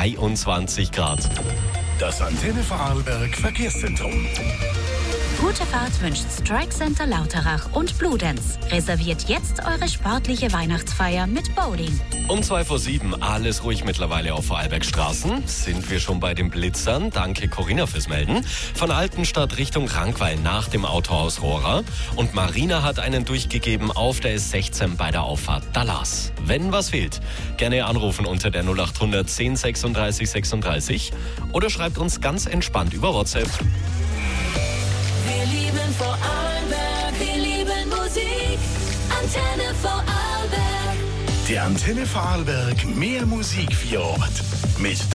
23 Grad. Das Antenne Vorarlberg Verkehrszentrum. Gute Fahrt wünscht Strike Center Lauterach und Bludenz. Reserviert jetzt eure sportliche Weihnachtsfeier mit Bowling. Um 7:02, alles ruhig mittlerweile auf Vorarlbergstraßen. Sind wir schon bei den Blitzern? Danke Corinna fürs Melden. Von Altenstadt Richtung Rankweil nach dem Autohaus Rohrer. Und Marina hat einen durchgegeben auf der S16 bei der Auffahrt Dallas. Wenn was fehlt, gerne anrufen unter der 0800 10 36 36 oder schreibt uns ganz entspannt über WhatsApp. Wir lieben Vorarlberg, wir lieben Musik. Antenne Vorarlberg. Der Antenne Vorarlberg mehr Musik vor Ort. Mit